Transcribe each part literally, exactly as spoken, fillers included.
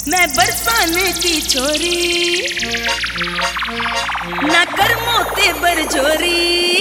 मैं बरसाने की छोरी, ना कर मोते बरजोरी।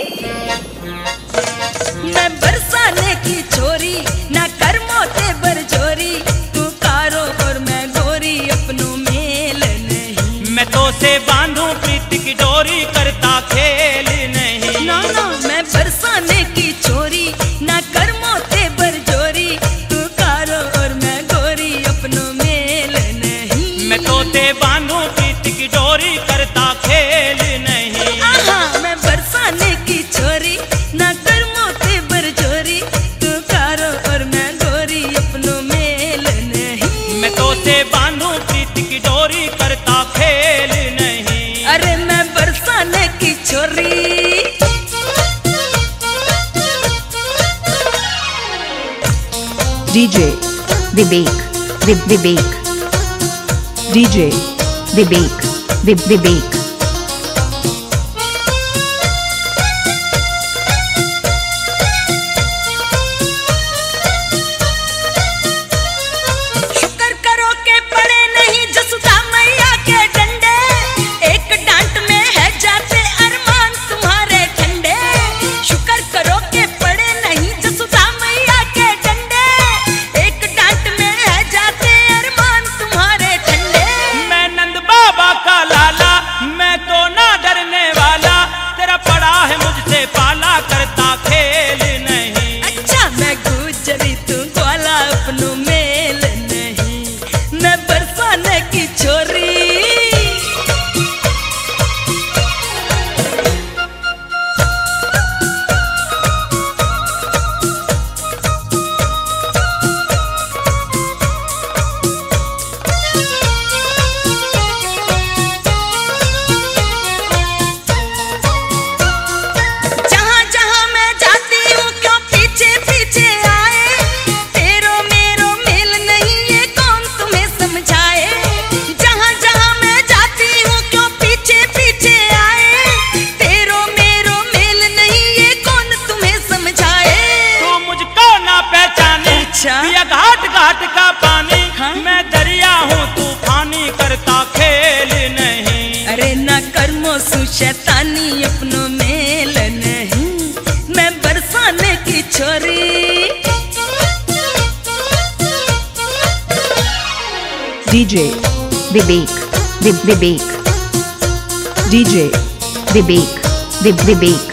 मैं बरसाने की छोरी, ना कर मोते बरजोरी। तू कारो और मैं गोरी, अपनों मेल नहीं। मैं तो से बांधूं प्रीत की डोरी, करता खेल नहीं। ना ना मैं बरसाने की छोरी, ना कर मोते बरजोरी। तू कारो और मैं गोरी, अपनों मेल नहीं। मैं तो से बांधूं प्रीत की डोरी, करता खेल नहीं। आहा मैं बरसाने की छोरी, ना कर मोते बरजोरी। तू कारो और मैं गोरी, अपनों मेल नहीं। मैं तो से बांधूं प्रीत की डोरी, करता खेल नहीं। अरे मैं बरसाने की छोरी। डीजे विवेक, विव विवेक, डीजे विवेक, विव विवेक। शुक्र करो के पड़े नहीं जसुदा मैया के डंडे। एक डांट में है जाते अरमान तुम्हारे ठंडे। शुक्र करो के पड़े नहीं जसुदा मैया के डंडे। एक डांट में है जाते अरमान तुम्हारे ठंडे। मैं नंद बाबा का लाला, मैं तो ना डरने वाला। तेरा पड़ा है मुझसे पाला, करता खेल नहीं। अच्छा मैं गुजरी तू ग्वाला, अपनों मेल नहीं। मैं बरसाने की छोरी। जहाँ जहाँ मैं जाती हूँ क्यों पीछे पीछे आए। तेरो मेरो मेल नहीं, ये कौन तुम्हें समझाए। जहाँ जहाँ मैं जाती हूँ क्यों पीछे पीछे आए। तेरो मेरो मेल नहीं, ये कौन तुम्हें समझाए। तू मुझको ना पहचाने, अच्छा। पिया घाट घाट का पानी। हाँ? मैं दरिया हूँ तूफानी, करता खेल नहीं। अरे ना कर्मो सु शैतानी, अपनों मेल नहीं। मैं बरसाने की छोरी। डीजे विवेक, विव विवेक, डीजे विवेक, विव विवेक।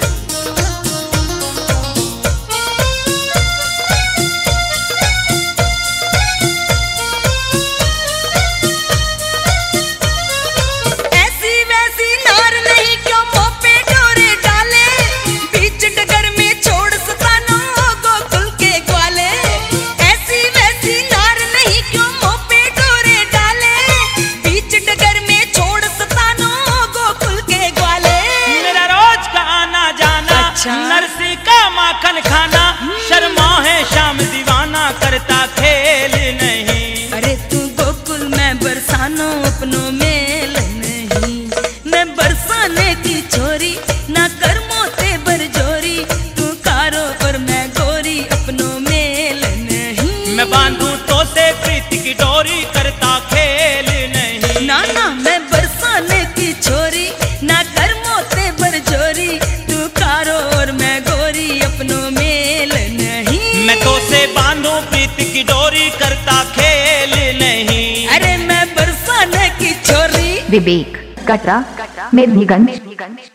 ऐसी वैसी नार नहीं क्यों मुँह पे डोरे डाले। बीच डगर में छोड़ सतानो गोकुल के ग्वाले। ऐसी वैसी नार नहीं क्यों मुँह पे डोरे डाले। बीच डगर में छोड़ सतानो गोकुल के ग्वाले। मेरा रोज का आना जाना, अच्छा। नरसी का माखन खाना। शर्मा है शाम दीवाना, करता खेल नहीं। अरे तू गोकुल मैं बरसानो, अपनों मेल नहीं। मैं बरसाने की छोरी, ना कर मोते बरजोरी। तू कारो और मैं गोरी, अपनों मेल नहीं। मैं बांधूं तो से प्रीत की डोरी, करता खेल नहीं। ना ना मैं बरसाने की छोरी, ना कर मोते बरजोरी। तू कारो और मैं गोरी, अपनों मेल नहीं। मैं तो से बांधूं प्रीत की डोरी, करता खेल नहीं। अरे मैं बरसाने की छोरी। विवेक, कटरा, मेदिनीगंज।